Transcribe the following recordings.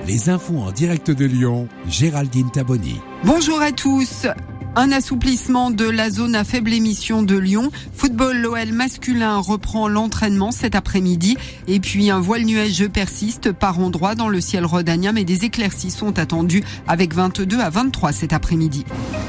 Les infos en direct de Lyon, Géraldine Taboni. Bonjour à tous. Un assouplissement de la zone à faible émission de Lyon. Football, l'OL masculin reprend l'entraînement cet après-midi. Et puis un voile nuageux persiste par endroits dans le ciel rhodanien, mais des éclaircies sont attendues avec 22 à 23 cet après-midi.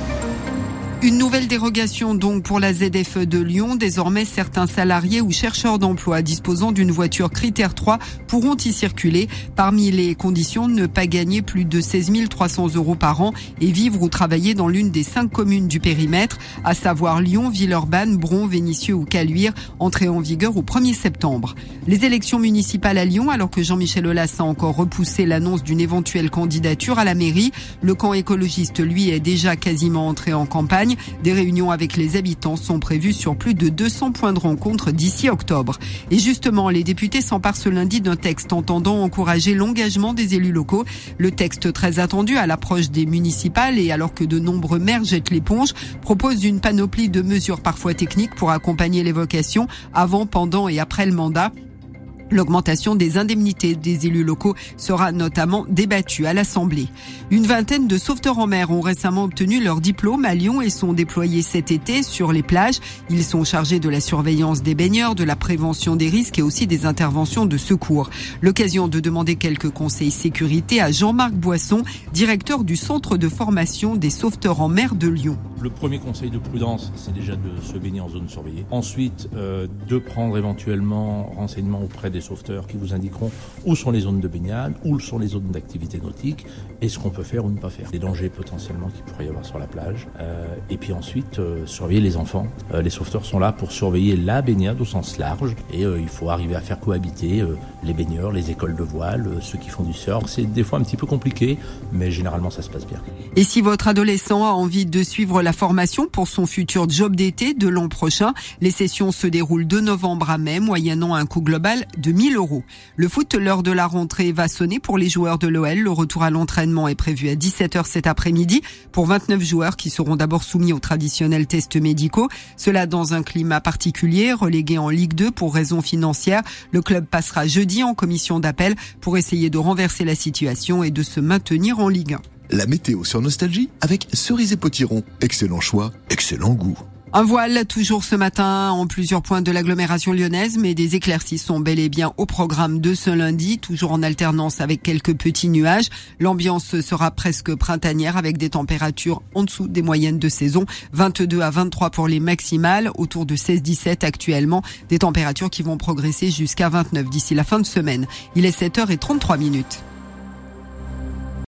Une nouvelle dérogation donc pour la ZFE de Lyon. Désormais, certains salariés ou chercheurs d'emploi disposant d'une voiture critère 3 pourront y circuler. Parmi les conditions, ne pas gagner plus de 16 300 € par an et vivre ou travailler dans l'une des 5 communes du périmètre, à savoir Lyon, Villeurbanne, Bron, Vénissieux ou Caluire, entrée en vigueur au 1er septembre. Les élections municipales à Lyon, alors que Jean-Michel Aulas a encore repoussé l'annonce d'une éventuelle candidature à la mairie. Le camp écologiste, lui, est déjà quasiment entré en campagne. Des réunions avec les habitants sont prévues sur plus de 200 points de rencontre d'ici octobre. Et justement, les députés s'emparent ce lundi d'un texte entendant encourager l'engagement des élus locaux. Le texte très attendu à l'approche des municipales et alors que de nombreux maires jettent l'éponge, propose une panoplie de mesures parfois techniques pour accompagner les vocations avant, pendant et après le mandat. L'augmentation des indemnités des élus locaux sera notamment débattue à l'Assemblée. Une vingtaine de sauveteurs en mer ont récemment obtenu leur diplôme à Lyon et sont déployés cet été sur les plages. Ils sont chargés de la surveillance des baigneurs, de la prévention des risques et aussi des interventions de secours. L'occasion de demander quelques conseils sécurité à Jean-Marc Boisson, directeur du centre de formation des sauveteurs en mer de Lyon. Le premier conseil de prudence, c'est déjà de se baigner en zone surveillée. Ensuite, de prendre éventuellement renseignement auprès des sauveteurs qui vous indiqueront où sont les zones de baignade, où sont les zones d'activité nautique et ce qu'on peut faire ou ne pas faire. Les dangers potentiellement qu'il pourrait y avoir sur la plage. Et puis ensuite, surveiller les enfants. Les sauveteurs sont là pour surveiller la baignade au sens large et il faut arriver à faire cohabiter les baigneurs, les écoles de voile, ceux qui font du surf. C'est des fois un petit peu compliqué, mais généralement ça se passe bien. Et si votre adolescent a envie de suivre la formation pour son futur job d'été de l'an prochain, les sessions se déroulent de novembre à mai, moyennant un coût global de 1 000 €. Le foot, l'heure de la rentrée va sonner pour les joueurs de l'OL. Le retour à l'entraînement est prévu à 17h cet après-midi pour 29 joueurs qui seront d'abord soumis aux traditionnels tests médicaux. Cela dans un climat particulier, relégué en Ligue 2 pour raisons financières. Le club passera jeudi en commission d'appel pour essayer de renverser la situation et de se maintenir en Ligue 1. La météo sur Nostalgie avec Cerise et Potiron. Excellent choix, excellent goût. Un voile toujours ce matin en plusieurs points de l'agglomération lyonnaise, mais des éclaircies sont bel et bien au programme de ce lundi, toujours en alternance avec quelques petits nuages. L'ambiance sera presque printanière avec des températures en dessous des moyennes de saison, 22 à 23 pour les maximales, autour de 16-17 actuellement, des températures qui vont progresser jusqu'à 29 d'ici la fin de semaine. Il est 7h33.